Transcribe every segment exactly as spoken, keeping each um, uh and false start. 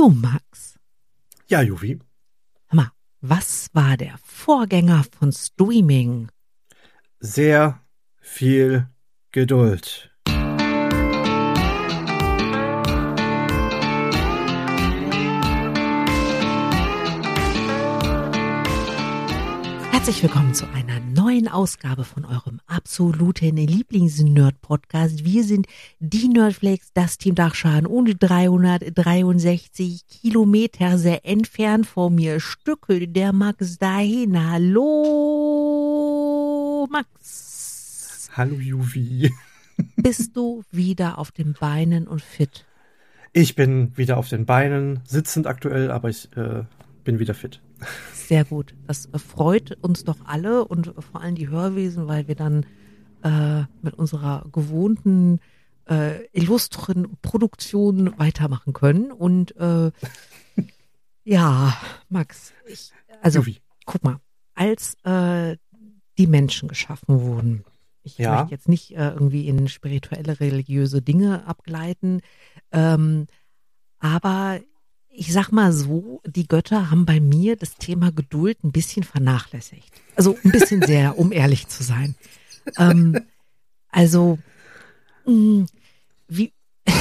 Du, Max. Ja, Juvi. Hör mal, was war der Vorgänger von Streaming? Sehr viel Geduld. Herzlich willkommen zu einer neuen Ausgabe von eurem absoluten Lieblings-Nerd-Podcast. Wir sind die Nerdflakes, das Team Dachschaden und dreihundertdreiundsechzig Kilometer sehr entfernt von mir stückelt der Max dahin. Hallo, Max. Hallo, Juvi. Bist du wieder auf den Beinen und fit? Ich bin wieder auf den Beinen, sitzend aktuell, aber ich äh, bin wieder fit. Sehr gut. Das freut uns doch alle und vor allem die Hörwesen, weil wir dann äh, mit unserer gewohnten, äh, illustren Produktion weitermachen können. Und äh, ja, Max, ich, also Juvi. guck mal, als äh, die Menschen geschaffen wurden, ich Ja. möchte jetzt nicht äh, irgendwie in spirituelle, religiöse Dinge abgleiten, ähm, aber ich sag mal so, die Götter haben bei mir das Thema Geduld ein bisschen vernachlässigt. Also ein bisschen sehr, um ehrlich zu sein. Ähm, also, mh, wie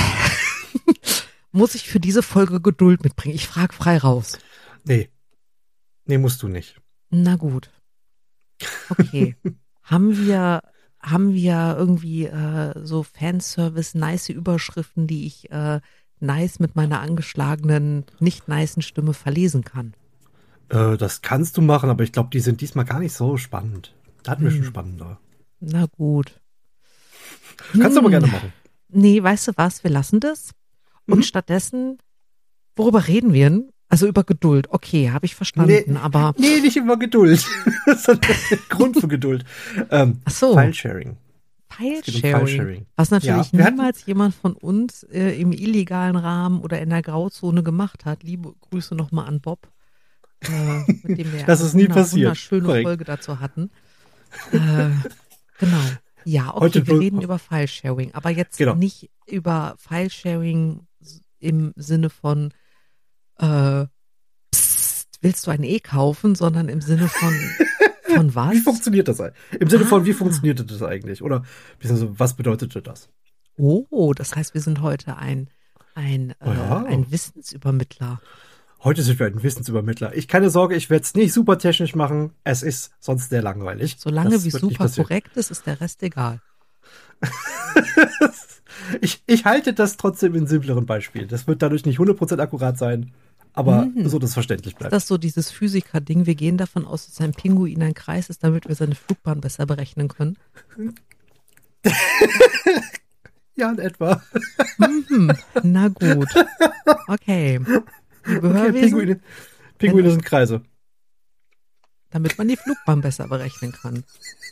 muss ich für diese Folge Geduld mitbringen? Ich frage frei raus. Nee. Nee, musst du nicht. Na gut. Okay. haben wir, haben wir irgendwie äh, so Fanservice, nice Überschriften, die ich äh, nice mit meiner angeschlagenen, nicht nicen Stimme verlesen kann? Äh, das kannst du machen, aber ich glaube, die sind diesmal gar nicht so spannend. Da hatten wir Hm. schon spannender. Na gut. Kannst du aber Hm. gerne machen. Nee, weißt du was, wir lassen das. Und Mhm. stattdessen, worüber reden wir denn? Also über Geduld. Okay, habe ich verstanden, Nee. aber Nee, nicht über Geduld. Sondern Grund für Geduld. Ähm, ach so, File-Sharing. Es geht um File-Sharing. File-Sharing. Was natürlich Ja, wir hatten- niemals jemand von uns äh, im illegalen Rahmen oder in der Grauzone gemacht hat. Liebe Grüße nochmal an Bob, äh, mit dem wir Das eine ist nie wunder- passiert. wunderschöne Korrekt. Folge dazu hatten. Äh, genau. Ja, okay, Heute wir nur- reden über File-Sharing, aber jetzt Genau. nicht über File-Sharing im Sinne von äh, psst, willst du ein E kaufen, sondern im Sinne von von was? Wie funktioniert das eigentlich? Im Sinne von, wie Ah. funktionierte das eigentlich? Oder beziehungsweise, was bedeutete das? Oh, das heißt, wir sind heute ein ein, äh, Ja. ein Wissensübermittler. Heute sind wir ein Wissensübermittler. Ich keine Sorge, ich werde es nicht super technisch machen. Es ist sonst sehr langweilig. Solange Das wie wird nicht super passieren. korrekt ist, ist der Rest egal. ich, ich halte das trotzdem in simpleren Beispielen. Das wird dadurch nicht hundert Prozent akkurat sein, aber Mhm. so, dass es verständlich Ist bleibt. das so dieses Physiker-Ding? Wir gehen davon aus, dass ein Pinguin ein Kreis ist, damit wir seine Flugbahn besser berechnen können. Ja, in etwa. Mhm. Na gut. Okay. Liebe Okay, Hörwesen, Pinguine, Pinguine sind Kreise. damit man die Flugbahn besser berechnen kann.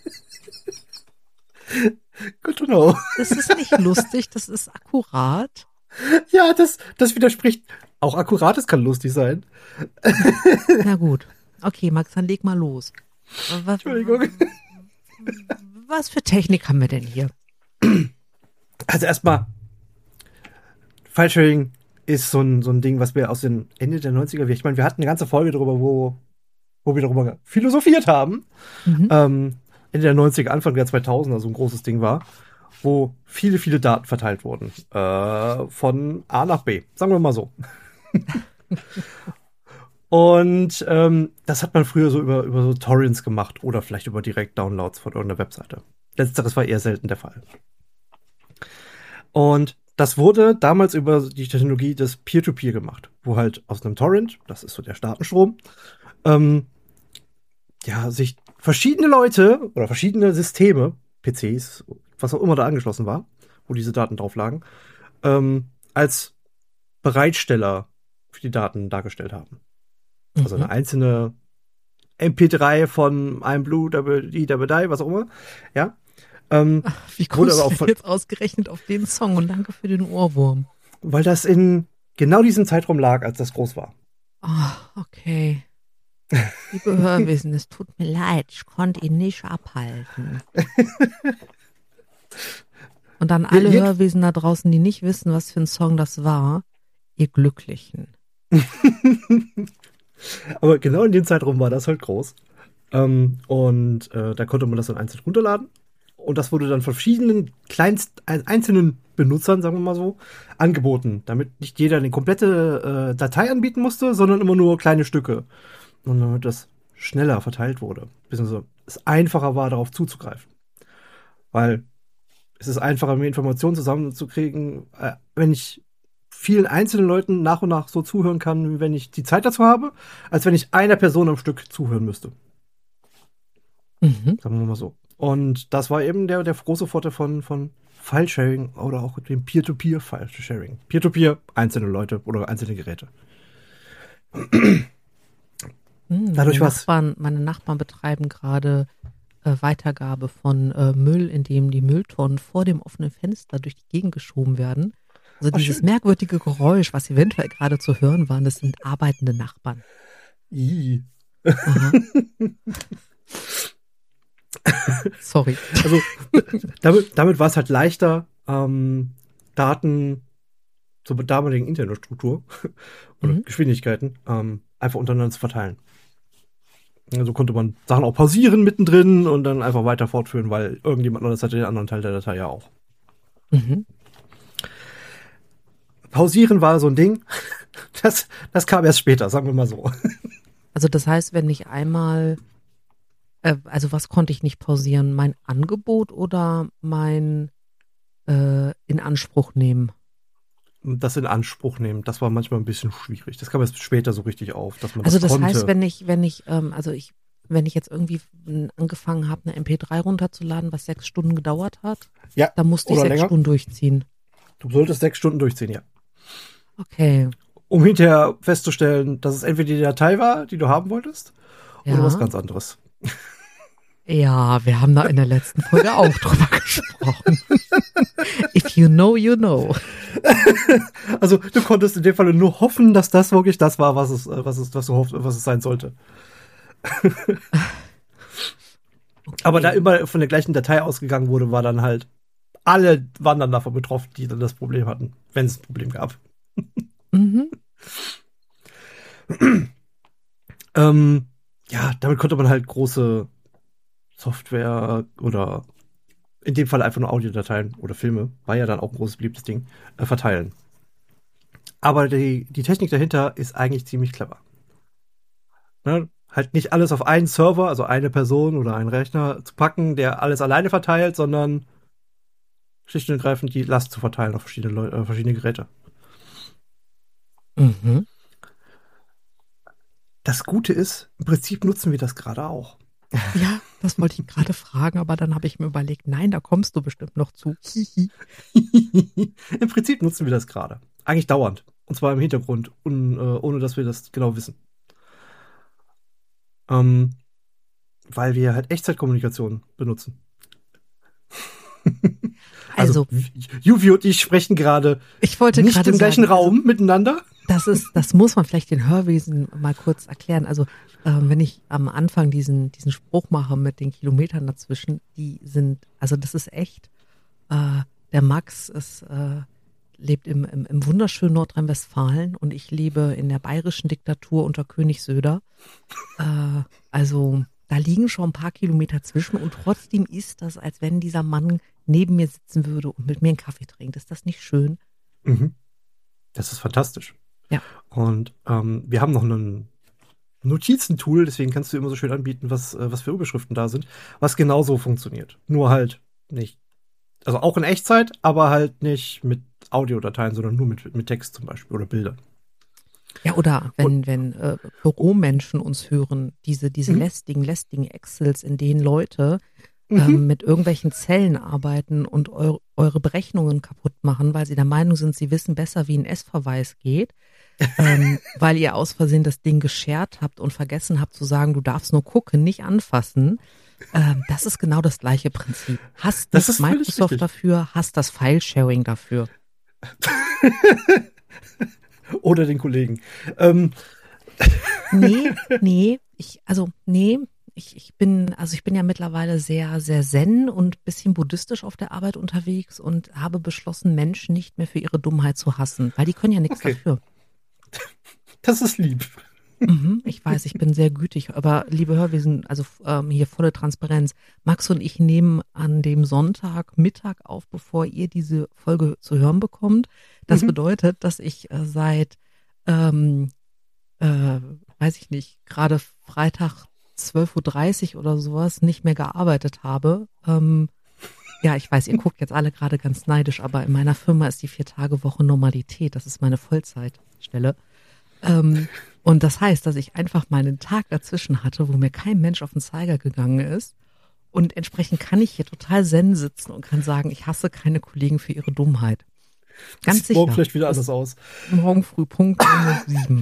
Good to know. Das ist nicht lustig, das ist akkurat. Ja, das, das widerspricht. Auch akkurates kann lustig sein. Na gut. Okay, Max, dann leg mal los. Was, Entschuldigung. was für Technik haben wir denn hier? Also erstmal, File-Sharing ist so ein, so ein Ding, was wir aus den Ende der neunziger, ich meine, wir hatten eine ganze Folge darüber, wo, wo wir darüber philosophiert haben. Mhm. Ähm, Ende der neunziger, Anfang der zweitausender so ein großes Ding war, wo viele, viele Daten verteilt wurden. Äh, von A nach B, sagen wir mal so. Und ähm, das hat man früher so über, über so Torrents gemacht oder vielleicht über Direkt-Downloads von irgendeiner Webseite. Letzteres war eher selten der Fall. Und das wurde damals über die Technologie des Peer-to-Peer gemacht, wo halt aus einem Torrent, das ist so der Datenstrom, ähm, ja, sich verschiedene Leute oder verschiedene Systeme, P Cs, was auch immer da angeschlossen war, wo diese Daten drauf lagen, ähm, als Bereitsteller für die Daten dargestellt haben. Also eine einzelne M P drei von einem Blue, die, die, was auch immer, ja. Ähm, Ach, wie wurde kommst aber auch du von- jetzt ausgerechnet auf den Song und danke für den Ohrwurm. weil das in genau diesem Zeitraum lag, als das groß war. Ah, okay. Liebe Hörwesen, es tut mir leid, ich konnte ihn nicht abhalten. Und an alle Je- Hörwesen da draußen, die nicht wissen, was für ein Song das war, ihr Glücklichen. Aber genau in dem Zeitraum war das halt groß. Ähm, und äh, da konnte man das dann einzeln runterladen. Und das wurde dann von verschiedenen kleinst, einzelnen Benutzern, sagen wir mal so, angeboten. Damit nicht jeder eine komplette äh, Datei anbieten musste, sondern immer nur kleine Stücke. Und damit das schneller verteilt wurde. Beziehungsweise es einfacher war, darauf zuzugreifen. Weil es ist einfacher, mehr Informationen zusammenzukriegen, äh, wenn ich vielen einzelnen Leuten nach und nach so zuhören kann, wenn ich die Zeit dazu habe, als wenn ich einer Person am Stück zuhören müsste. Mhm. Sagen wir mal so. Und das war eben der, der große Vorteil von, von File-Sharing oder auch dem Peer-to-Peer-File-Sharing. Peer-to-Peer, einzelne Leute oder einzelne Geräte. Hm, Dadurch meine was. Nachbarn, meine Nachbarn betreiben gerade äh, Weitergabe von äh, Müll, indem die Mülltonnen vor dem offenen Fenster durch die Gegend geschoben werden. Also Ach, dieses schön. merkwürdige Geräusch, was eventuell gerade zu hören war, das sind arbeitende Nachbarn. Ih. Aha. Sorry. Also damit, damit war es halt leichter, ähm, Daten zur damaligen Internetstruktur oder Mhm. Geschwindigkeiten ähm, einfach untereinander zu verteilen. Also konnte man Sachen auch pausieren mittendrin und dann einfach weiter fortführen, weil irgendjemand anderes hatte den anderen Teil der Datei ja auch. Mhm. Pausieren war so ein Ding. Das, das kam erst später, sagen wir mal so. Also das heißt, wenn ich einmal, äh, also was konnte ich nicht pausieren? Mein Angebot oder mein äh, in Anspruch nehmen? Das in Anspruch nehmen, das war manchmal ein bisschen schwierig. Das kam erst später so richtig auf, dass man Also das das heißt, konnte. wenn ich, wenn ich, ähm, also ich, wenn ich jetzt irgendwie m, angefangen habe, eine M P drei runterzuladen, was sechs Stunden gedauert hat, Ja, dann musste ich oder sechs länger. Stunden durchziehen. Du solltest sechs Stunden durchziehen, ja. Okay, Um hinterher festzustellen, dass es entweder die Datei war, die du haben wolltest, oder was ja. ganz anderes. Ja, wir haben da in der letzten Folge auch drüber gesprochen. If you know, you know. Also du konntest in dem Fall nur hoffen, dass das wirklich das war, was es, äh, was es, was du hoffst, was es sein sollte. Aber da Okay. immer von der gleichen Datei ausgegangen wurde, war dann halt, alle waren dann davon betroffen, die dann das Problem hatten, wenn es ein Problem gab. Mhm. Ähm, ja, damit konnte man halt große Software oder in dem Fall einfach nur Audiodateien oder Filme, war ja dann auch ein großes beliebtes Ding, äh, verteilen. Aber die, die Technik dahinter ist eigentlich ziemlich clever. Ne? Halt nicht alles auf einen Server, also eine Person oder einen Rechner zu packen, der alles alleine verteilt, sondern schlicht und ergreifend die Last zu verteilen auf verschiedene, Leu äh, verschiedene Geräte. Mhm. Das Gute ist, im Prinzip nutzen wir das gerade auch. Ja, das wollte ich gerade fragen, aber dann habe ich mir überlegt, nein, da kommst du bestimmt noch zu. Hihi. Im Prinzip nutzen wir das gerade. Eigentlich dauernd. Und zwar im Hintergrund, un, äh, ohne dass wir das genau wissen. Ähm, weil wir halt Echtzeitkommunikation benutzen. Also, Also, Juvi und ich sprechen gerade ich wollte nicht gerade im gleichen sagen, also, Raum miteinander. das ist, das muss man vielleicht den Hörwesen mal kurz erklären. Also, ähm, wenn ich am Anfang diesen, diesen Spruch mache mit den Kilometern dazwischen, die sind, also das ist echt, äh, der Max ist, äh, lebt im, im, im wunderschönen Nordrhein-Westfalen und ich lebe in der bayerischen Diktatur unter König Söder. Äh, also, da liegen schon ein paar Kilometer zwischen und trotzdem ist das, als wenn dieser Mann neben mir sitzen würde und mit mir einen Kaffee trinkt. Ist das nicht schön? Mhm. Das ist fantastisch. Ja. Und ähm, wir haben noch ein Notizentool, deswegen kannst du immer so schön anbieten, was, äh, was für Überschriften da sind, was genauso funktioniert. Nur halt nicht. Also auch in Echtzeit, aber halt nicht mit Audiodateien, sondern nur mit, mit Text zum Beispiel oder Bildern. Ja, oder Und, wenn, wenn äh, Büromenschen uns hören, diese, diese mhm, lästigen, lästigen Excels, in denen Leute mhm. ähm, mit irgendwelchen Zellen arbeiten und eu eure Berechnungen kaputt machen, weil sie der Meinung sind, sie wissen besser, wie ein S-Verweis geht, ähm, weil ihr aus Versehen das Ding geshared habt und vergessen habt zu sagen, du darfst nur gucken, nicht anfassen. Ähm, das ist genau das gleiche Prinzip. Hast Das nicht ist völlig Microsoft richtig. dafür, hast das File-Sharing dafür. Oder den Kollegen. Ähm, Nee, nee, ich, also, nee, ich, ich bin, also ich bin ja mittlerweile sehr, sehr zen und bisschen buddhistisch auf der Arbeit unterwegs und habe beschlossen, Menschen nicht mehr für ihre Dummheit zu hassen, weil die können ja nichts okay. dafür. Das ist lieb. Mhm, ich weiß, ich bin sehr gütig, aber liebe Hörwesen, also ähm, hier volle Transparenz. Max und ich nehmen an dem Sonntag Mittag auf, bevor ihr diese Folge zu hören bekommt. Das Mhm. bedeutet, dass ich äh, seit, ähm, äh, weiß ich nicht, gerade Freitag zwölf Uhr dreißig oder sowas nicht mehr gearbeitet habe. Ähm, ja, ich weiß, ihr guckt jetzt alle gerade ganz neidisch, aber in meiner Firma ist die Vier-Tage-Woche Normalität. Das ist meine Vollzeitstelle. Ähm, und das heißt, dass ich einfach mal einen Tag dazwischen hatte, wo mir kein Mensch auf den Zeiger gegangen ist. Und entsprechend kann ich hier total zen sitzen und kann sagen, ich hasse keine Kollegen für ihre Dummheit. Ganz Sieht sicher. morgen vielleicht wieder Das anders aus. Morgen früh Punkt sieben.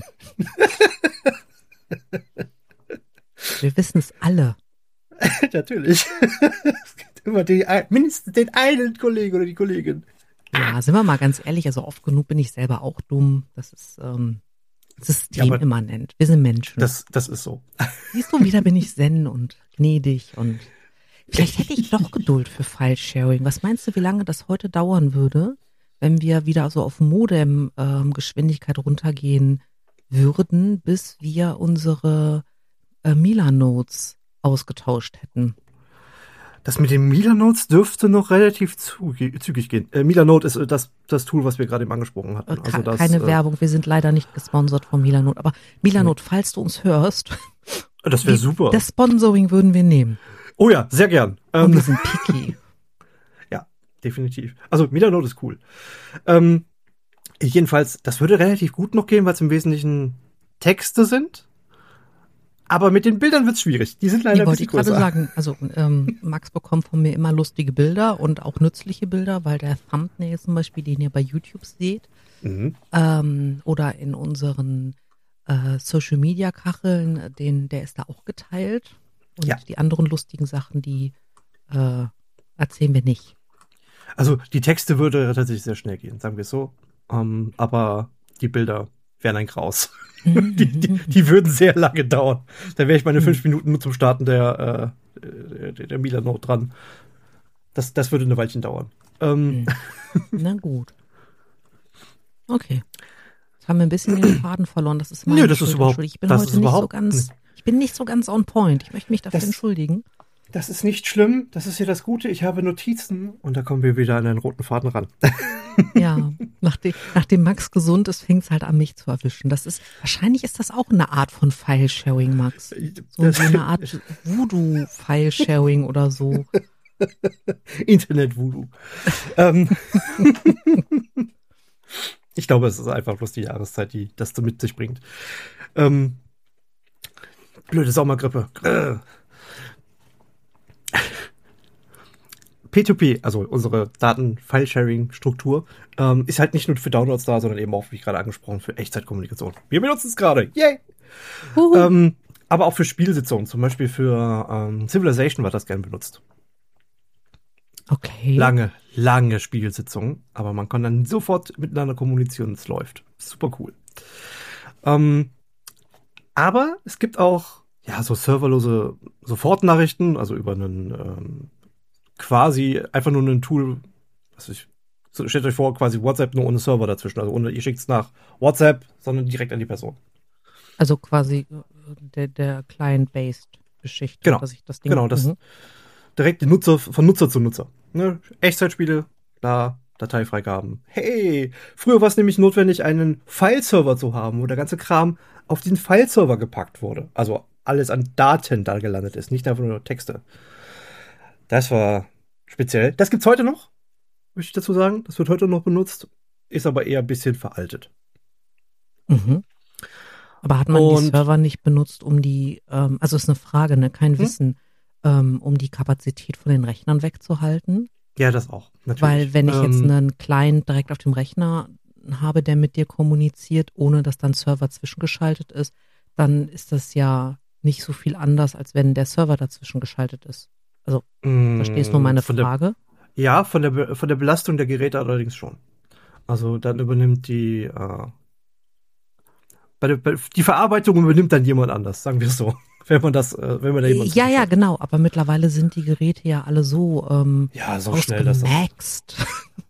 Wir wissen es alle. Natürlich. Es gibt immer die, mindestens den einen Kollegen oder die Kollegin. Ja, sind wir mal ganz ehrlich, also oft genug bin ich selber auch dumm. Das ist ähm, systemimmanent. Wir sind Menschen. Das, das ist so. Siehst du, wieder bin ich zen und gnädig und vielleicht hätte ich doch Geduld für File-Sharing. Was meinst du, wie lange das heute dauern würde, wenn wir wieder so auf Modem-Geschwindigkeit runtergehen würden, bis wir unsere äh, Mila-Notes ausgetauscht hätten? Das mit den Mila-Notes dürfte noch relativ zügig, zügig gehen. Äh, Mila-Note ist das, das Tool, was wir gerade eben angesprochen hatten. Also das, Keine äh, Werbung, wir sind leider nicht gesponsert von Mila-Note. Aber Mila-Note, nee. Falls du uns hörst, das wäre super. Das Sponsoring würden wir nehmen. Oh ja, sehr gern. Und wir sind picky. Ja, definitiv. Also Mila-Note ist cool. Ähm, jedenfalls, das würde relativ gut noch gehen, weil es im Wesentlichen Texte sind. Aber mit den Bildern wird's schwierig. Die sind leider ein bisschen größer. Ich wollte gerade sagen, also ähm, Max bekommt von mir immer lustige Bilder und auch nützliche Bilder, weil der Thumbnail zum Beispiel, den ihr bei YouTube seht, Mhm. ähm, oder in unseren äh, Social-Media-Kacheln, den, der ist da auch geteilt. Und Ja. die anderen lustigen Sachen, die äh, erzählen wir nicht. Also die Texte würde tatsächlich sehr schnell gehen, sagen wir es so. Ähm, aber die Bilder wären ein Graus. Mhm. die, die, die würden sehr lange dauern. Da wäre ich meine fünf Minuten nur zum Starten der, äh, der, der Mila-Note dran. Das, das würde eine Weilchen dauern. Ähm, Mhm. Na gut. Okay. Jetzt haben wir ein bisschen den Faden verloren. Das ist meine Nö, das ist Schuld. überhaupt- Ich bin das heute ist nicht so überhaupt ganz, ich bin nicht so ganz on point. Ich möchte mich dafür Das- entschuldigen. Das ist nicht schlimm. Das ist ja das Gute. Ich habe Notizen und da kommen wir wieder an einen roten Faden ran. Ja, nachdem, nachdem Max gesund ist, fängt es halt an, mich zu erwischen. Das ist, wahrscheinlich ist das auch eine Art von File-Sharing, Max. So, Das- so eine Art Voodoo-File-Sharing oder so. Internet-Voodoo. ähm, ich glaube, es ist einfach bloß die Jahreszeit, die das so mit sich bringt. Ähm, blöde Sommergrippe. Grrr. P zwei P, also unsere Daten-File-Sharing-Struktur, ähm, ist halt nicht nur für Downloads da, sondern eben auch, wie gerade angesprochen, für Echtzeitkommunikation. Wir benutzen es gerade. Yay! Huhu. Ähm, aber auch für Spielsitzungen, zum Beispiel für ähm, Civilization wird das gern benutzt. Okay. Lange, lange Spielsitzungen, aber man kann dann sofort miteinander kommunizieren und es läuft. Super cool. Ähm, aber es gibt auch ja so serverlose Sofortnachrichten, also über einen ähm, quasi einfach nur ein Tool, was ich so, stellt euch vor, quasi WhatsApp nur ohne Server dazwischen, also ohne, ihr schickt es nach WhatsApp, sondern direkt an die Person. Also quasi äh, der, der Client-Based-Geschichte. Genau. Dass ich das Ding, Genau, das Mhm. direkt die Nutzer von Nutzer zu Nutzer. Ne? Echtzeitspiele, da Dateifreigaben. Hey, früher war es nämlich notwendig, einen File-Server zu haben, wo der ganze Kram auf den File-Server gepackt wurde. Also alles an Daten da gelandet ist, nicht einfach nur Texte. Das war speziell. Das gibt's heute noch, möchte ich dazu sagen. Das wird heute noch benutzt, ist aber eher ein bisschen veraltet. Mhm. Aber hat man die Und- Server nicht benutzt, um die, ähm, also ist eine Frage, ne, kein Hm? Wissen, ähm, um die Kapazität von den Rechnern wegzuhalten? Ja, das auch, natürlich. Weil wenn ich jetzt Ähm, einen Client direkt auf dem Rechner habe, der mit dir kommuniziert, ohne dass dann Server zwischengeschaltet ist, dann ist das ja nicht so viel anders, als wenn der Server dazwischen geschaltet ist. Verstehst du meine Mm, von der- Frage? Ja, von der, Be- von der Belastung der Geräte allerdings schon. Also dann übernimmt die, äh, bei der, bei, die Verarbeitung übernimmt dann jemand anders, sagen wir es so. Wenn man das, äh, wenn man da jemand Ja, ja, zwischenschaltet. genau, aber mittlerweile sind die Geräte ja alle so ähm, Ja, so schnell, dass das, ausgemaxt.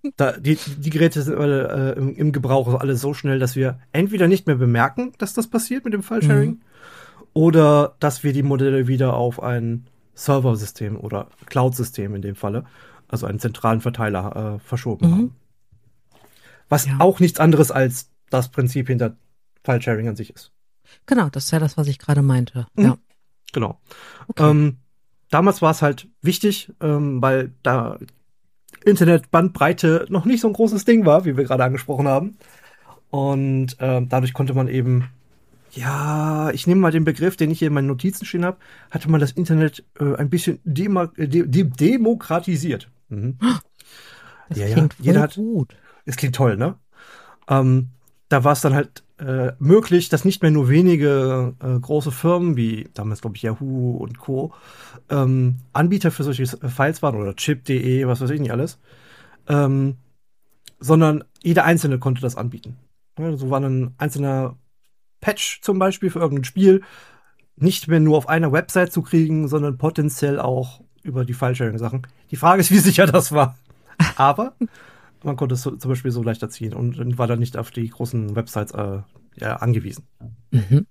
Da, die, die Geräte sind alle äh, im, im Gebrauch also alle so schnell, dass wir entweder nicht mehr bemerken, dass das passiert mit dem File-Sharing, Mhm. oder dass wir die Modelle wieder auf ein Serversystem oder Cloud-System in dem Falle, also einen zentralen Verteiler, äh, verschoben Mhm. haben. Was Ja. auch nichts anderes als das Prinzip hinter File-Sharing an sich ist. Genau, das ist ja das, was ich gerade meinte. Mhm. Ja. Genau. Okay. Ähm, damals war es halt wichtig, ähm, weil da Internetbandbreite noch nicht so ein großes Ding war, wie wir gerade angesprochen haben. Und ähm, dadurch konnte man eben, ja, ich nehme mal den Begriff, den ich hier in meinen Notizen stehen habe, hatte man das Internet äh, ein bisschen dema de de demokratisiert. Mhm. Das Ja, ja, klingt jeder voll hat, gut. es klingt toll, ne? Ähm, da war es dann halt äh, möglich, dass nicht mehr nur wenige äh, große Firmen wie damals, glaube ich, Yahoo und Co. Ähm, Anbieter für solche Files waren oder chip punkt de, was weiß ich nicht alles, ähm, sondern jeder Einzelne konnte das anbieten. Ja, so war ein einzelner Patch zum Beispiel für irgendein Spiel nicht mehr nur auf einer Website zu kriegen, sondern potenziell auch über die File-Sharing-Sachen. Die Frage ist, wie sicher das war. Aber man konnte es so, zum Beispiel so leichter ziehen und war dann nicht auf die großen Websites äh, ja, angewiesen. Mhm.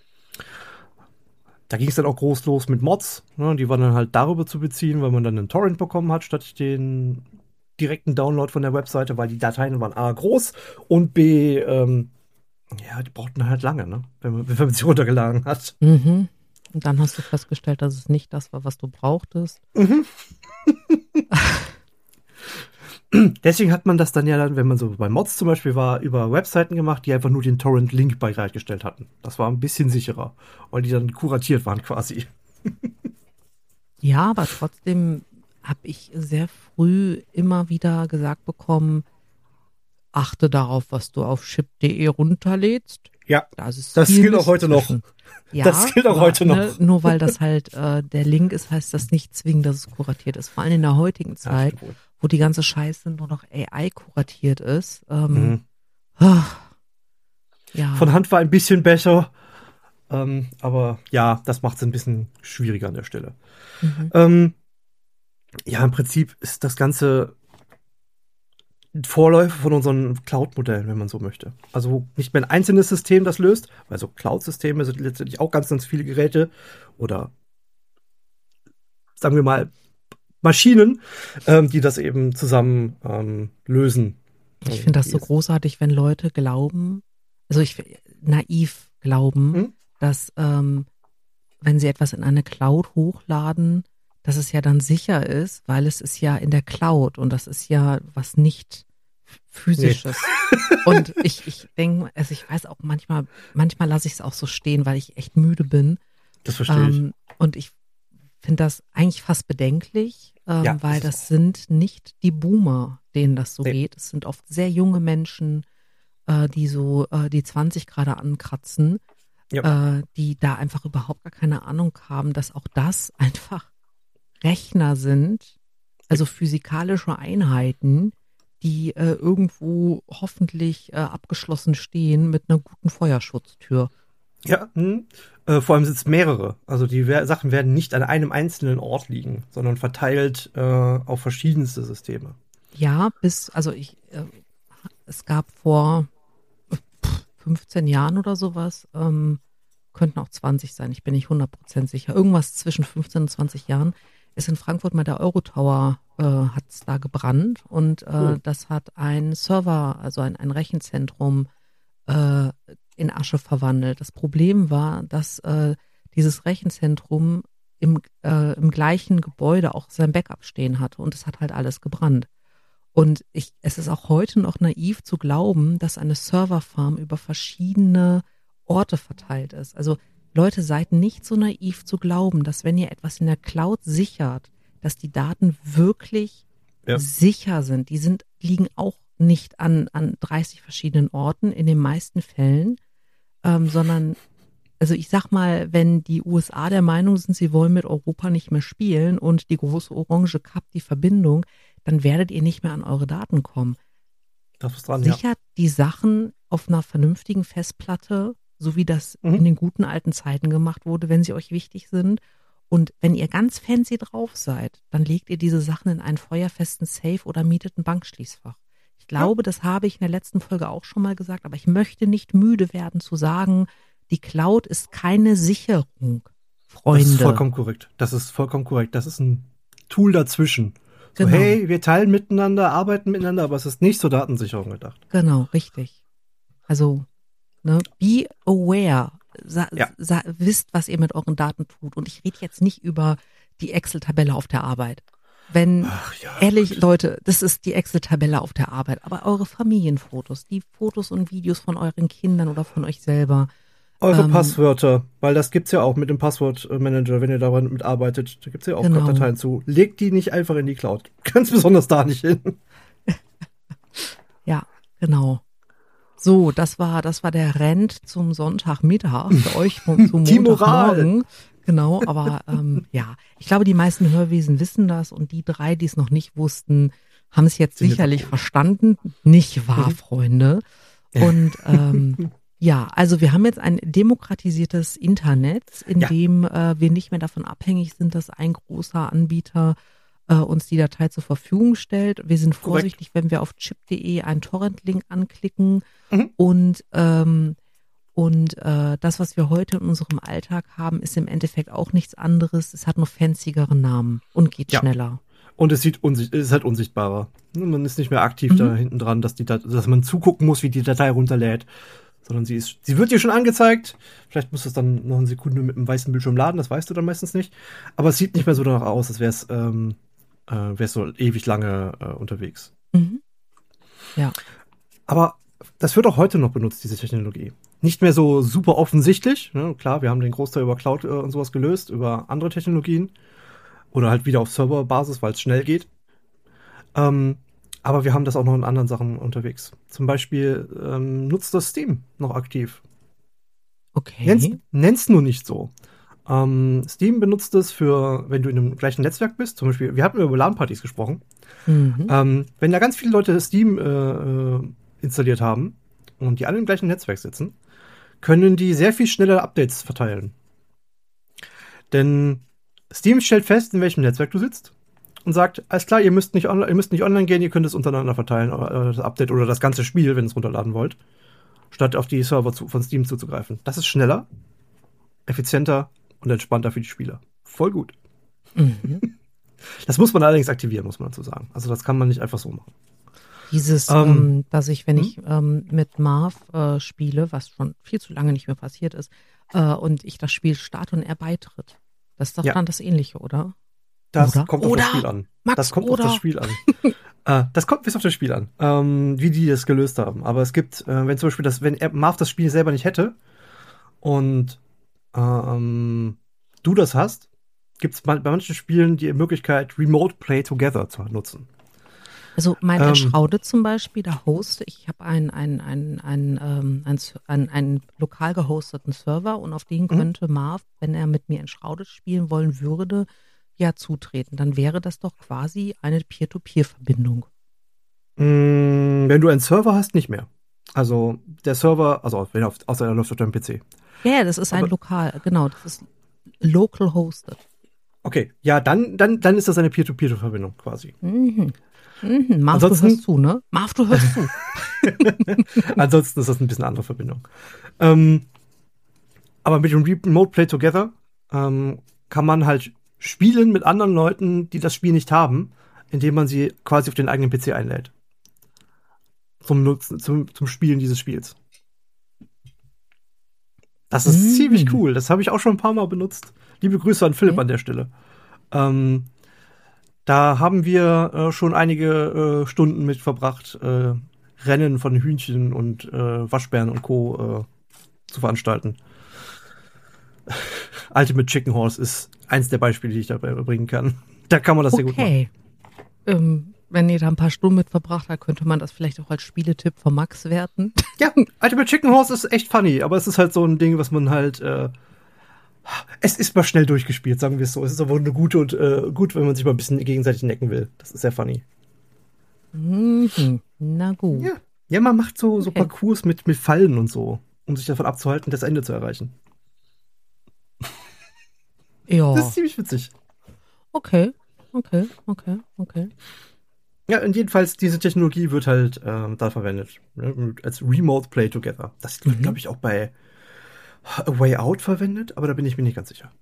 Da ging es dann auch groß los mit Mods. Ne? Die waren dann halt darüber zu beziehen, weil man dann einen Torrent bekommen hat, statt den direkten Download von der Webseite, weil die Dateien waren A groß und B, ähm, ja, die brauchten halt lange, ne? wenn, man, wenn man sie runtergeladen hat. Mhm. Und dann hast du festgestellt, dass es nicht das war, was du brauchtest. Mhm. Deswegen hat man das dann ja dann, wenn man so bei Mods zum Beispiel war, über Webseiten gemacht, die einfach nur den Torrent-Link bereitgestellt hatten. Das war ein bisschen sicherer, weil die dann kuratiert waren quasi. Ja, aber trotzdem habe ich sehr früh immer wieder gesagt bekommen, achte darauf, was du auf chip punkt de runterlädst. Ja, Das ist das viel gilt auch Mist heute noch. zwischen. Ja, Das gilt auch aber, heute noch. Ne, nur weil das halt äh, der Link ist, heißt das nicht zwingend, dass es kuratiert ist. Vor allem in der heutigen Ja, Zeit, stimmt wohl. wo die ganze Scheiße nur noch A I kuratiert ist. Ähm, Mhm. ah, ja. Von Hand war ein bisschen besser, ähm, aber ja, das macht es ein bisschen schwieriger an der Stelle. Mhm. Ähm, ja, im Prinzip ist das Ganze Vorläufer von unseren Cloud-Modellen, wenn man so möchte. Also nicht mehr ein einzelnes System das löst, weil so Cloud-Systeme sind letztendlich auch ganz, ganz viele Geräte oder sagen wir mal Maschinen, ähm, die das eben zusammen ähm, lösen. Ich finde das so großartig, wenn Leute glauben, also ich naiv glauben, Hm? dass ähm, wenn sie etwas in eine Cloud hochladen, dass es ja dann sicher ist, weil es ist ja in der Cloud und das ist ja was nicht physisches. Nee. Und ich, ich denke, also ich weiß auch manchmal, manchmal lasse ich es auch so stehen, weil ich echt müde bin. Das verstehe ich. Ähm, und ich finde das eigentlich fast bedenklich, ähm, Ja, weil das das sind nicht die Boomer, denen das so Nee. geht. Es sind oft sehr junge Menschen, äh, die so äh, die zwanzig gerade ankratzen, Ja. äh, die da einfach überhaupt gar keine Ahnung haben, dass auch das einfach Rechner sind, also physikalische Einheiten, die äh, irgendwo hoffentlich äh, abgeschlossen stehen mit einer guten Feuerschutztür. Ja, hm. äh, vor allem sind es mehrere. Also die Wer- Sachen werden nicht an einem einzelnen Ort liegen, sondern verteilt äh, auf verschiedenste Systeme. Ja, bis, also ich, äh, es gab vor pff, fünfzehn Jahren oder sowas, ähm, könnten auch zwanzig sein, ich bin nicht hundert Prozent sicher. Irgendwas zwischen fünfzehn und zwanzig Jahren ist in Frankfurt mal der Eurotower, äh, hat es da gebrannt und äh, Oh. das hat ein Server, also ein, ein Rechenzentrum äh, in Asche verwandelt. Das Problem war, dass äh, dieses Rechenzentrum im, äh, im gleichen Gebäude auch sein Backup stehen hatte und es hat halt alles gebrannt. Und ich, es ist auch heute noch naiv zu glauben, dass eine Serverfarm über verschiedene Orte verteilt ist. Also Leute, seid nicht so naiv zu glauben, dass wenn ihr etwas in der Cloud sichert, dass die Daten wirklich Ja. sicher sind. Die sind, liegen auch nicht an, an dreißig verschiedenen Orten in den meisten Fällen, ähm, sondern, also ich sag mal, wenn die U S A der Meinung sind, sie wollen mit Europa nicht mehr spielen und die große Orange kappt die Verbindung, dann werdet ihr nicht mehr an eure Daten kommen. Das ist dran, ja. Sichert die Sachen auf einer vernünftigen Festplatte, so wie das Mhm. in den guten alten Zeiten gemacht wurde, wenn sie euch wichtig sind. Und wenn ihr ganz fancy drauf seid, dann legt ihr diese Sachen in einen feuerfesten Safe oder mietet ein Bankschließfach. Ich glaube, ja. das habe ich in der letzten Folge auch schon mal gesagt, aber ich möchte nicht müde werden zu sagen, die Cloud ist keine Sicherung, Freunde. Das ist vollkommen korrekt. Das ist vollkommen korrekt. Das ist ein Tool dazwischen. So, genau. Hey, wir teilen miteinander, arbeiten miteinander, aber es ist nicht zur Datensicherung gedacht. Genau, richtig. Also, ne, be aware. Sa- ja. sa- wisst, was ihr mit euren Daten tut. Und ich rede jetzt nicht über die Excel-Tabelle auf der Arbeit. Wenn, Ach, ja, ehrlich, Gott. Leute, das ist die Excel-Tabelle auf der Arbeit. Aber eure Familienfotos, die Fotos und Videos von euren Kindern oder von euch selber. Eure ähm, Passwörter, weil das gibt's ja auch mit dem Passwortmanager, wenn ihr daran mitarbeitet. Da gibt's ja auch Genau. Dateien zu. Legt die nicht einfach in die Cloud. Ganz besonders da nicht hin. Ja, genau. So, das war, das war der Rant zum Sonntagmittag für euch zum Die Moral. Montagmorgen. Genau, aber ähm, ja, ich glaube, die meisten Hörwesen wissen das und die drei, die es noch nicht wussten, haben es jetzt Sind sicherlich cool. verstanden. Nicht wahr, Mhm. Freunde? Und ähm, ja, also wir haben jetzt ein demokratisiertes Internet, in Ja. dem äh, wir nicht mehr davon abhängig sind, dass ein großer Anbieter äh, uns die Datei zur Verfügung stellt. Wir sind Korrekt. vorsichtig, wenn wir auf chip punkt de einen Torrent-Link anklicken. Mhm. Und, ähm, und äh, das, was wir heute in unserem Alltag haben, ist im Endeffekt auch nichts anderes. Es hat nur fanzigere Namen und geht Ja. schneller. Und es sieht unsicht es ist halt unsichtbarer. Man ist nicht mehr aktiv Mhm. da hinten dran, dass die Dat- dass man zugucken muss, wie die Datei runterlädt. Sondern sie ist, sie wird dir schon angezeigt. Vielleicht muss es dann noch eine Sekunde mit einem weißen Bildschirm laden, das weißt du dann meistens nicht. Aber es sieht nicht mehr so danach aus, als wäre es ähm, äh, wär's so ewig lange äh, unterwegs. Mhm. Ja. Aber das wird auch heute noch benutzt, diese Technologie. Nicht mehr so super offensichtlich. Ne? Klar, wir haben den Großteil über Cloud äh, und sowas gelöst, über andere Technologien. Oder halt wieder auf Serverbasis, weil es schnell geht. Ähm, aber wir haben das auch noch in anderen Sachen unterwegs. Zum Beispiel ähm, nutzt das Steam noch aktiv. Okay. Nenn's, nenn's nur nicht so. Ähm, Steam benutzt es für, wenn du in einem gleichen Netzwerk bist. Zum Beispiel, wir hatten über LAN-Partys gesprochen. Mhm. Ähm, wenn da ganz viele Leute Steam äh, äh, installiert haben und die alle im gleichen Netzwerk sitzen, können die sehr viel schneller Updates verteilen. Denn Steam stellt fest, in welchem Netzwerk du sitzt und sagt, alles klar, ihr müsst nicht, on- ihr müsst nicht online gehen, ihr könnt es untereinander verteilen, äh, das Update oder das ganze Spiel, wenn ihr es runterladen wollt, statt auf die Server zu, von Steam zuzugreifen. Das ist schneller, effizienter und entspannter für die Spieler. Voll gut. Mhm. Das muss man allerdings aktivieren, muss man dazu sagen. Also das kann man nicht einfach so machen. Dieses, Ähm, ähm, dass ich, wenn hm? ich ähm, mit Marv äh, spiele, was schon viel zu lange nicht mehr passiert ist, äh, und ich das Spiel starte und er beitritt. Das ist doch Ja. dann das Ähnliche, oder? Das Oder? kommt auf Oder? das Spiel an. Max, das kommt oder? auf das Spiel an. äh, das kommt bis auf das Spiel an, ähm, wie die das gelöst haben. Aber es gibt, äh, wenn zum Beispiel das, wenn er, Marv das Spiel selber nicht hätte und ähm, du das hast, gibt es bei manchen Spielen die Möglichkeit, Remote Play Together zu nutzen. Also mein Ähm, Enschraude zum Beispiel, da hoste ich, habe einen ein, ein, ein, ähm, ein, ein, einen lokal gehosteten Server und auf den könnte Marv, wenn er mit mir Enschraude spielen wollen würde, ja zutreten. Dann wäre das doch quasi eine Peer-to-Peer-Verbindung. mh, wenn du einen Server hast, nicht mehr. Also der Server, also wenn er auf, außer er läuft auf deinem P C. Ja, ja, das ist ein Aber- lokal, genau, das ist local hosted. Okay, ja, dann, dann, dann ist das eine Peer-to-Peer-Verbindung quasi. Mhm. Mhm. Marv, Ansonsten- du hörst zu, ne? Marv, du hörst zu. Ansonsten ist das ein bisschen andere Verbindung. Ähm, aber mit dem Remote Play Together ähm, kann man halt spielen mit anderen Leuten, die das Spiel nicht haben, indem man sie quasi auf den eigenen P C einlädt. Zum Nutzen, zum, zum Spielen dieses Spiels. Das ist Mm. ziemlich cool. Das habe ich auch schon ein paar Mal benutzt. Liebe Grüße an Philipp Okay. an der Stelle. Ähm, da haben wir äh, schon einige äh, Stunden mit verbracht, äh, Rennen von Hühnchen und äh, Waschbären und Co. Äh, zu veranstalten. Ultimate Chicken Horse ist eins der Beispiele, die ich dabei bringen kann. Da kann man das sehr gut machen. Okay. Ähm, wenn ihr da ein paar Stunden mit verbracht habt, könnte man das vielleicht auch als Spieletipp von Max werten. Ja, Ultimate Chicken Horse ist echt funny, aber es ist halt so ein Ding, was man halt äh, es ist mal schnell durchgespielt, sagen wir es so. Es ist aber eine gute und äh, gut, wenn man sich mal ein bisschen gegenseitig necken will. Das ist sehr funny. Mhm. Na gut. Ja, ja, man macht so, so Okay. Parcours mit, mit Fallen und so, um sich davon abzuhalten, das Ende zu erreichen. Ja. Das ist ziemlich witzig. Okay. Okay. Okay. Okay. Ja, und jedenfalls, diese Technologie wird halt ähm, da verwendet. Ne, als Remote Play Together. Das wird, Mhm. glaube ich, auch bei A Way Out verwendet, aber da bin ich mir nicht ganz sicher.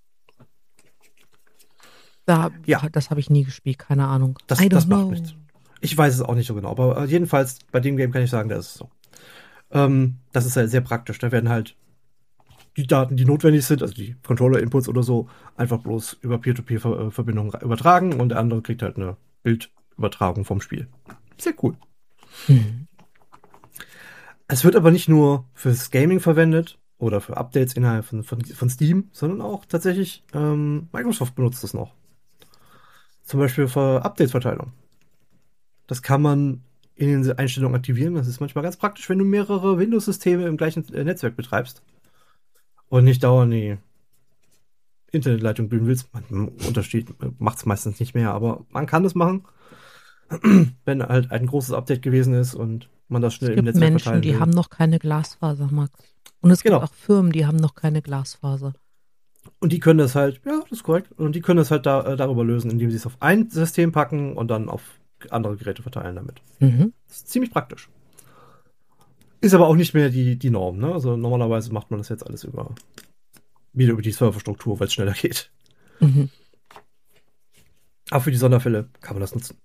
Da, Ja, das habe ich nie gespielt, keine Ahnung. I das, don't das macht know. nichts. Ich weiß es auch nicht so genau, aber äh, jedenfalls bei dem Game kann ich sagen, da ist es so. Ähm, das ist halt sehr praktisch. Da werden halt die Daten, die notwendig sind, also die Controller-Inputs oder so, einfach bloß über Peer-to-Peer-Verbindungen übertragen und der andere kriegt halt eine Bildübertragung vom Spiel. Sehr cool. Mhm. Es wird aber nicht nur fürs Gaming verwendet oder für Updates innerhalb von, von, von Steam, sondern auch tatsächlich ähm, Microsoft benutzt es noch. Zum Beispiel für Update-Verteilung. Das kann man in den Einstellungen aktivieren. Das ist manchmal ganz praktisch, wenn du mehrere Windows-Systeme im gleichen äh, Netzwerk betreibst und nicht dauernd die Internetleitung bilden willst. Man Unterschied macht es meistens nicht mehr, aber man kann das machen, wenn halt ein großes Update gewesen ist und man das schnell Es im gibt Netzwerk Menschen, verteilen die will. haben noch keine Glasfaser, Max. Und es gibt Genau. auch Firmen, die haben noch keine Glasfaser. Und die können das halt, ja, das ist korrekt. Und die können das halt da, äh, darüber lösen, indem sie es auf ein System packen und dann auf andere Geräte verteilen damit. Mhm. Das ist ziemlich praktisch. Ist aber auch nicht mehr die, die Norm, ne? Also normalerweise macht man das jetzt alles über, wieder über die Serverstruktur, weil es schneller geht. Mhm. Aber für die Sonderfälle kann man das nutzen.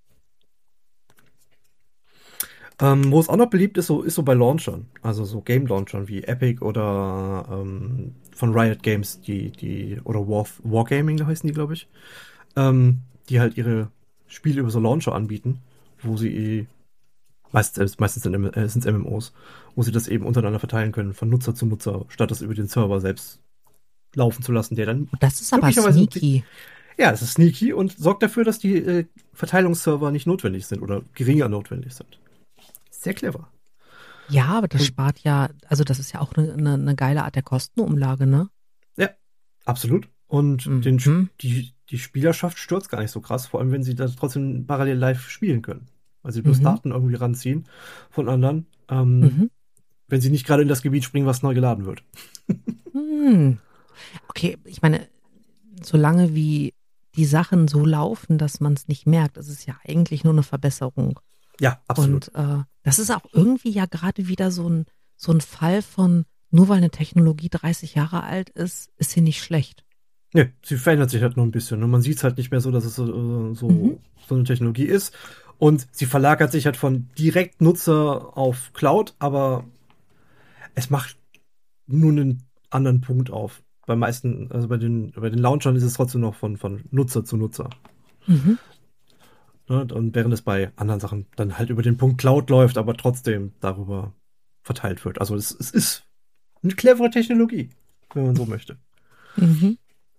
Ähm, wo es auch noch beliebt ist, so, ist so bei Launchern. Also so Game-Launchern wie Epic oder ähm, von Riot Games, die, die, oder War, Wargaming, da heißen die, glaube ich. Ähm, die halt ihre Spiele über so Launcher anbieten, wo sie meistens, meistens sind es M M Os, wo sie das eben untereinander verteilen können, von Nutzer zu Nutzer, statt das über den Server selbst laufen zu lassen, der dann Das ist aber möglicherweise sneaky. ja, es ist sneaky und sorgt dafür, dass die äh, Verteilungsserver nicht notwendig sind oder geringer notwendig sind. Sehr clever. Ja, aber das Und, spart ja, also das ist ja auch eine, eine, eine geile Art der Kostenumlage, ne? ja, absolut. Und Mhm. den, die, die Spielerschaft stört gar nicht so krass, vor allem wenn sie das trotzdem parallel live spielen können. Weil sie bloß Mhm. Daten irgendwie ranziehen von anderen, ähm, Mhm. wenn sie nicht gerade in das Gebiet springen, was neu geladen wird. Hm. Okay, ich meine, solange wie die Sachen so laufen, dass man es nicht merkt, ist es ja eigentlich nur eine Verbesserung. Ja, absolut. Und äh, das ist auch irgendwie ja gerade wieder so ein, so ein Fall von, nur weil eine Technologie dreißig Jahre alt ist, ist sie nicht schlecht. Nee, sie verändert sich halt nur ein bisschen. Und man sieht es halt nicht mehr so, dass es so, so, Mhm. so eine Technologie ist. Und sie verlagert sich halt von Direktnutzer auf Cloud, aber es macht nur einen anderen Punkt auf. Bei meisten, also bei den, bei den Launchern ist es trotzdem noch von, von Nutzer zu Nutzer. Mhm. Ne? Und während es bei anderen Sachen dann halt über den Punkt Cloud läuft, aber trotzdem darüber verteilt wird. Also es, es ist eine clevere Technologie, wenn man so möchte. Mhm.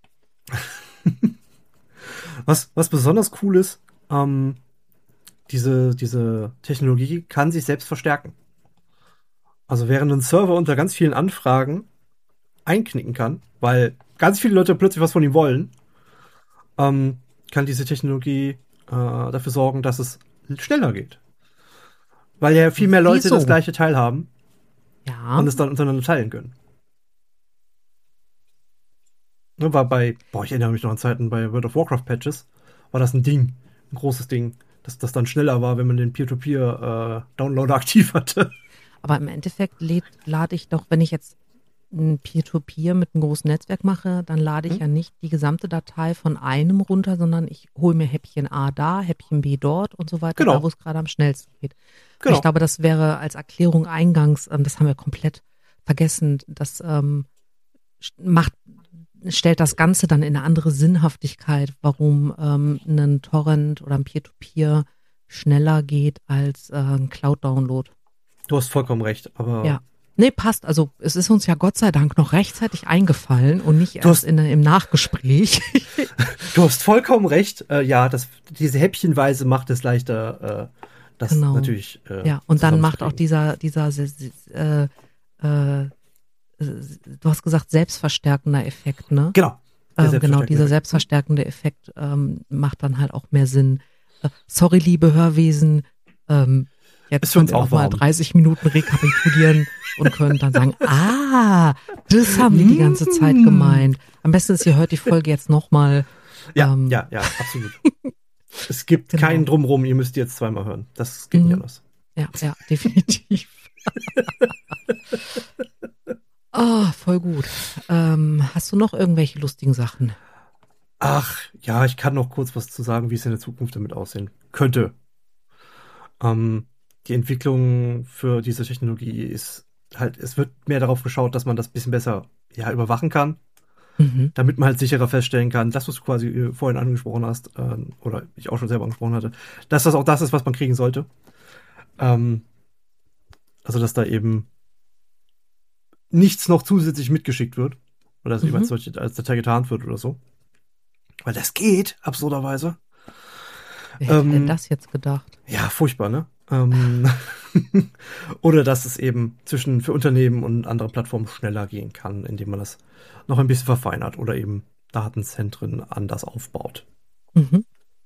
Was, was besonders cool ist, ähm, diese, diese Technologie kann sich selbst verstärken. Also während ein Server unter ganz vielen Anfragen einknicken kann, weil ganz viele Leute plötzlich was von ihm wollen, ähm, kann diese Technologie äh, dafür sorgen, dass es schneller geht. Weil ja viel mehr Leute Wieso? das gleiche teilhaben Ja. und es dann untereinander teilen können. Ne, war bei, boah, ich erinnere mich noch an Zeiten bei World of Warcraft Patches, war das ein Ding, ein großes Ding, dass das dann schneller war, wenn man den Peer-to-Peer-Downloader äh, aktiv hatte. Aber im Endeffekt läd, lade ich doch, wenn ich jetzt ein Peer-to-Peer mit einem großen Netzwerk mache, dann lade ich Hm? ja nicht die gesamte Datei von einem runter, sondern ich hole mir Häppchen A da, Häppchen B dort und so weiter, Genau. da wo es gerade am schnellsten geht. Genau. Ich glaube, das wäre als Erklärung eingangs, ähm, das haben wir komplett vergessen, das ähm, macht, stellt das Ganze dann in eine andere Sinnhaftigkeit, warum ähm, ein Torrent oder ein Peer-to-Peer schneller geht als äh, ein Cloud-Download. Du hast vollkommen recht, aber Ja. Nee, passt. Also es ist uns ja Gott sei Dank noch rechtzeitig eingefallen und nicht Du erst hast- in, im Nachgespräch. du hast vollkommen recht. Äh, ja, das, diese Häppchenweise macht es leichter, äh, das Genau. natürlich. Äh, Ja, und dann macht auch zusammenzukriegen. dieser, dieser, se- se- äh, äh, du hast gesagt, selbstverstärkender Effekt, ne? Genau. Der Ähm, genau, selbstverstärkende dieser Effekt. selbstverstärkende Effekt ähm, macht dann halt auch mehr Sinn. Äh, sorry, liebe Hörwesen, ähm, jetzt Ist für uns könnt ihr auch noch mal warm. dreißig Minuten rekapitulieren und könnt dann sagen, ah, das haben die die ganze Zeit Mm. gemeint. Am besten ist, ihr hört die Folge jetzt nochmal. Ja, ähm, ja, ja, absolut. Es gibt Genau. keinen Drumrum, ihr müsst jetzt zweimal hören. Das geht Mhm. nicht anders. Ja, ja, definitiv. Ah, voll gut. Ähm, hast du noch irgendwelche lustigen Sachen? Ach, ja, ich kann noch kurz was zu sagen, wie es in der Zukunft damit aussehen könnte. Ähm, die Entwicklung für diese Technologie ist halt, es wird mehr darauf geschaut, dass man das ein bisschen besser, ja, überwachen kann, Mhm. damit man halt sicherer feststellen kann, dass du es quasi äh, vorhin angesprochen hast, äh, oder ich auch schon selber angesprochen hatte, dass das auch das ist, was man kriegen sollte. Ähm, also, dass da eben nichts noch zusätzlich mitgeschickt wird. Oder dass eben als, Mhm. solche, als Datei getarnt wird oder so. Weil das geht, absurderweise. Wer hätte denn Ähm, das jetzt gedacht? ja, furchtbar, ne? Ähm, oder dass es eben zwischen für Unternehmen und andere Plattformen schneller gehen kann, indem man das noch ein bisschen verfeinert oder eben Datenzentren anders aufbaut. Mhm.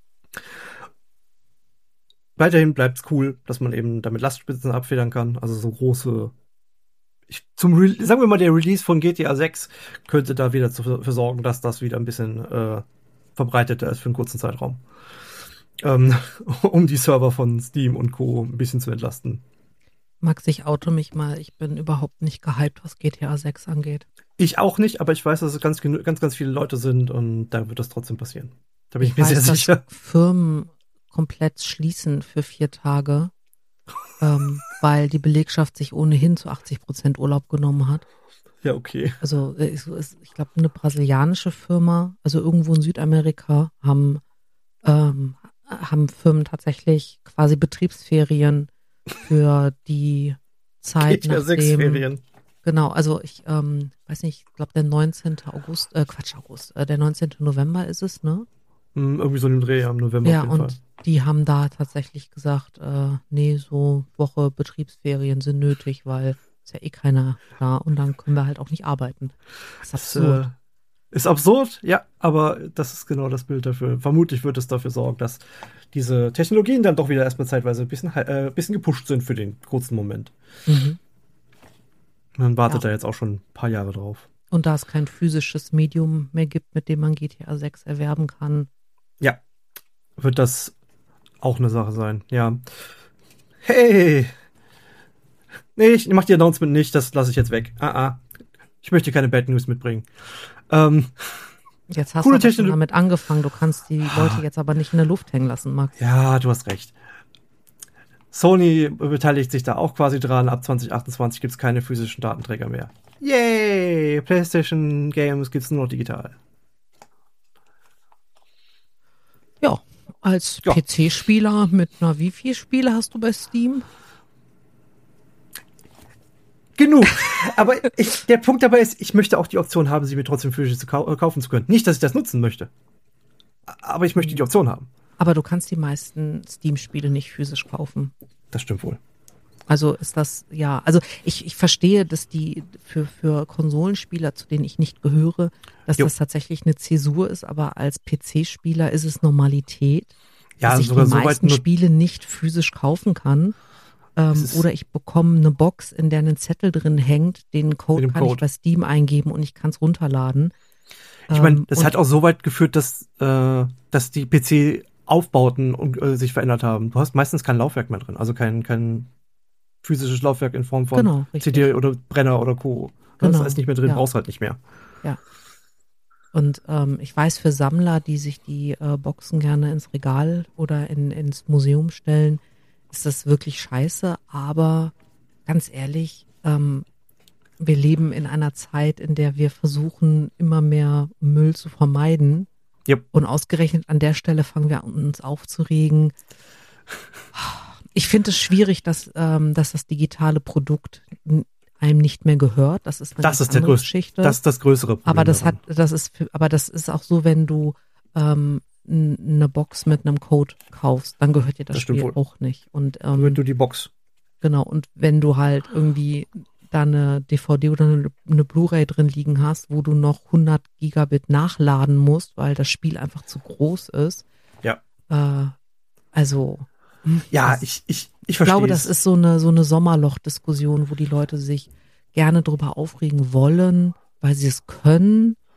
Weiterhin bleibt es cool, dass man eben damit Lastspitzen abfedern kann. Also so große. Ich, zum Re sagen wir mal, der Release von G T A sechs könnte da wieder dafür sorgen, dass das wieder ein bisschen äh, verbreiteter ist für einen kurzen Zeitraum. Ähm, um die Server von Steam und Co. ein bisschen zu entlasten. Max, ich oute mich mal. Ich bin überhaupt nicht gehypt, was G T A sechs angeht. Ich auch nicht, aber ich weiß, dass es ganz, ganz, ganz viele Leute sind und da wird das trotzdem passieren. Da bin ich, Ich mir sehr weiß, dass sicher. Firmen komplett schließen für vier Tage, ähm, weil die Belegschaft sich ohnehin zu achtzig Prozent Urlaub genommen hat. Ja, okay. Also äh, ich, ich glaube, eine brasilianische Firma, also irgendwo in Südamerika, haben, ähm, haben Firmen tatsächlich quasi Betriebsferien für die Zeit, G T A sechs nachdem, Ferien. genau, also ich ähm, weiß nicht, ich glaube der neunzehnten August, äh, Quatsch, August, äh, der neunzehnten November ist es, ne? Hm, irgendwie so im Dreh, ja, im November Ja, auf jeden und Fall. die haben da tatsächlich gesagt, äh, nee, so Woche Betriebsferien sind nötig, weil ist ja eh keiner da und dann können wir halt auch nicht arbeiten. Das ist Das äh, absurd. ist absurd, ja, aber das ist genau das Bild dafür. Vermutlich wird es dafür sorgen, dass diese Technologien dann doch wieder erstmal zeitweise ein bisschen, äh, bisschen gepusht sind für den kurzen Moment. Mhm. Man wartet Ja. da jetzt auch schon ein paar Jahre drauf. Und da es kein physisches Medium mehr gibt, mit dem man G T A sechs erwerben kann. Ja, wird das auch eine Sache sein, ja. Hey! Nee, ich mach die Announcement nicht, das lasse ich jetzt weg. Ah, ah. Ich möchte keine Bad News mitbringen. Ähm, Jetzt hast du coole aber schon Technologie. damit angefangen. Du kannst die Leute jetzt aber nicht in der Luft hängen lassen, Max. Ja, du hast recht. Sony beteiligt sich da auch quasi dran. Ab zwanzig achtundzwanzig gibt es keine physischen Datenträger mehr. Yay! PlayStation Games gibt's nur noch digital. Ja, als Ja. P C-Spieler mit einer wie viel Spiele hast du bei Steam? Genug. Aber ich, der Punkt dabei ist, ich möchte auch die Option haben, sie mir trotzdem physisch zu kau- äh, kaufen zu können. Nicht, dass ich das nutzen möchte. Aber ich möchte die Option haben. Aber du kannst die meisten Steam-Spiele nicht physisch kaufen. Das stimmt wohl. Also ist das, ja, also ich, ich verstehe, dass die für, für Konsolenspieler, zu denen ich nicht gehöre, dass Jo. das tatsächlich eine Zäsur ist, aber als P C-Spieler ist es Normalität, Ja, dass ich sogar die so weit meisten nur- Spiele nicht physisch kaufen kann. Ähm, Es ist- oder ich bekomme eine Box, in der ein Zettel drin hängt, den Code Mit dem kann ich Code. bei Steam eingeben und ich kann es runterladen. Ich meine, Ähm, das und- hat auch so weit geführt, dass, äh, dass die P C-Aufbauten und, äh, sich verändert haben. Du hast meistens kein Laufwerk mehr drin, also kein, kein physisches Laufwerk in Form von Genau, richtig. C D oder Brenner oder Co. Das Genau, ist nicht mehr drin, ja. brauchst halt nicht mehr. Ja. Und ähm, ich weiß, für Sammler, die sich die äh, Boxen gerne ins Regal oder in, ins Museum stellen, ist das wirklich scheiße. Aber ganz ehrlich, ähm, wir leben in einer Zeit, in der wir versuchen, immer mehr Müll zu vermeiden. Yep. Und ausgerechnet an der Stelle fangen wir an, uns aufzuregen. Ich finde es schwierig, dass, ähm, dass das digitale Produkt n- einem nicht mehr gehört. Das ist eine Das ganz ist der andere größte, Geschichte. das ist das größere Problem. Aber das daran. hat, das ist, für, aber das ist auch so, wenn du ähm, n- eine Box mit einem Code kaufst, dann gehört dir das, Das stimmt Spiel wohl. auch nicht. Und Wenn ähm, du die Box. genau. Und wenn du halt irgendwie da eine D V D oder eine, eine Blu-ray drin liegen hast, wo du noch hundert Gigabit nachladen musst, weil das Spiel einfach zu groß ist. Ja. Äh, also Ja, das- ich, ich, ich ich verstehe glaube, das es. ist so eine, so eine Sommerloch-Diskussion, wo die Leute sich gerne drüber aufregen wollen, weil sie es können.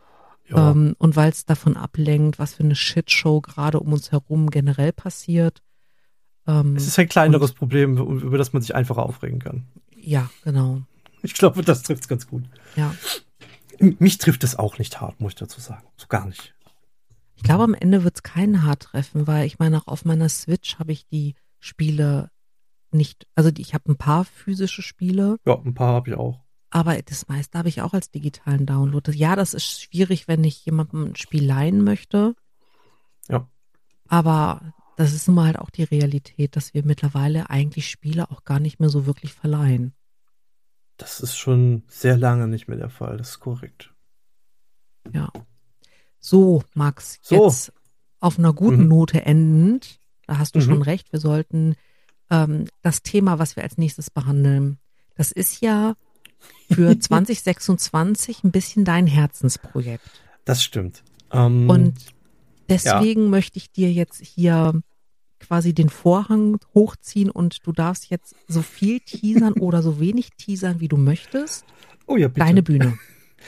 Ja. Ähm, und weil es davon ablenkt, was für eine Shitshow gerade um uns herum generell passiert. Ähm, Es ist ein kleineres und, Problem, über das man sich einfacher aufregen kann. Ja, genau. Ich glaube, das trifft es ganz gut. Ja. Mich trifft es auch nicht hart, muss ich dazu sagen. So gar nicht. Ich glaube, am Ende wird es keinen hart treffen, weil ich meine, auch auf meiner Switch habe ich die Spiele nicht, also die, ich habe ein paar physische Spiele, Ja, ein paar habe ich auch. aber das meiste habe ich auch als digitalen Download. Ja, das ist schwierig, wenn ich jemandem ein Spiel leihen möchte, Ja. aber das ist nun mal halt auch die Realität, dass wir mittlerweile eigentlich Spiele auch gar nicht mehr so wirklich verleihen. Das ist schon sehr lange nicht mehr der Fall, das ist korrekt. Ja. So, Max, So. jetzt auf einer guten Mhm. Note endend, da hast du Mhm. schon recht, wir sollten ähm, das Thema, was wir als nächstes behandeln, das ist ja für zwanzig sechsundzwanzig ein bisschen dein Herzensprojekt. Das stimmt. Ähm, Und deswegen möchte ich dir jetzt hier quasi den Vorhang hochziehen und du darfst jetzt so viel teasern oder so wenig teasern, wie du möchtest. oh ja, bitte. Deine Bühne.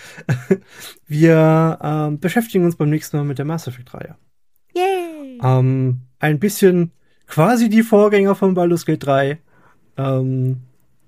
Wir ähm, beschäftigen uns beim nächsten Mal mit der Mass Effect-Reihe. Yay! Ähm, ein bisschen quasi die Vorgänger von Baldur's Gate drei, ähm,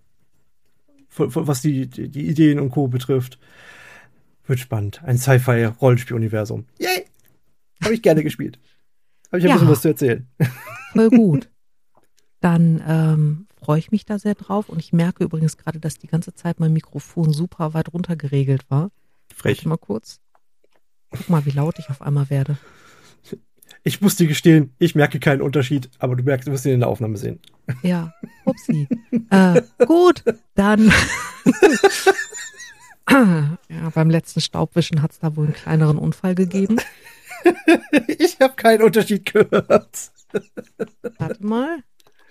was die, die, die Ideen und Co. betrifft. Wird spannend. Ein Sci-Fi-Rollenspiel-Universum. Yay! Habe ich gerne gespielt. Habe ich ein Ja. bisschen was zu erzählen. Voll gut. Dann ähm, freue ich mich da sehr drauf und ich merke übrigens gerade, dass die ganze Zeit mein Mikrofon super weit runter geregelt war. Frech. Warte mal kurz. Guck mal, wie laut ich auf einmal werde. Ich muss dir gestehen, ich merke keinen Unterschied, aber du merkst, du wirst ihn in der Aufnahme sehen. Ja, upsi. äh, gut, dann. Ja, beim letzten Staubwischen hat es da wohl einen kleineren Unfall gegeben. Ich habe keinen Unterschied gehört. Warte mal.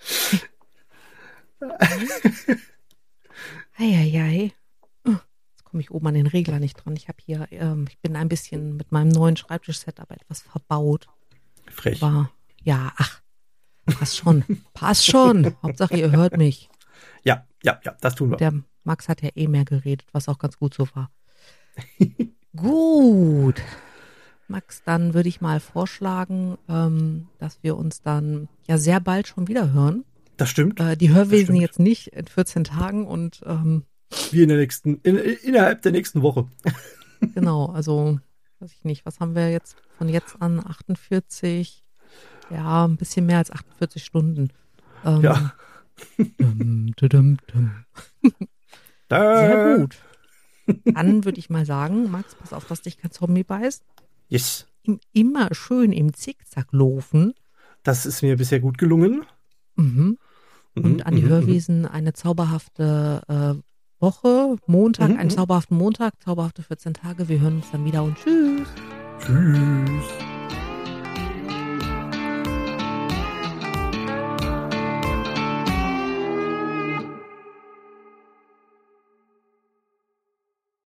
Eieiei. Jetzt komme ich oben an den Regler nicht dran. Ich habe hier, ähm, ich bin ein bisschen mit meinem neuen Schreibtisch-Setup etwas verbaut. Frech. Aber ja, ach, passt schon. Passt schon. Hauptsache, ihr hört mich. Ja, ja, ja, das tun wir. Der Max hat ja eh mehr geredet, was auch ganz gut so war. Gut. Max, dann würde ich mal vorschlagen, ähm, dass wir uns dann ja sehr bald schon wieder hören. Das stimmt. Äh, die Hörwesen stimmt. jetzt nicht in vierzehn Tagen und ähm, Wie in der nächsten, in, innerhalb der nächsten Woche. genau, also weiß ich nicht, was haben wir jetzt von jetzt an achtundvierzig, ja, ein bisschen mehr als achtundvierzig Stunden. Ähm, Ja. dum, dum, dum. Sehr gut. Dann würde ich mal sagen, Max, pass auf, dass dich kein Zombie beißt. Yes. Im, immer schön im Zickzack laufen. Das ist mir bisher gut gelungen. Mhm. Und Mhm, an die mhm, Hörwesen eine zauberhafte äh, Woche, Montag, Mhm, einen mhm. zauberhaften Montag, zauberhafte vierzehn Tage. Wir hören uns dann wieder und tschüss. Tschüss.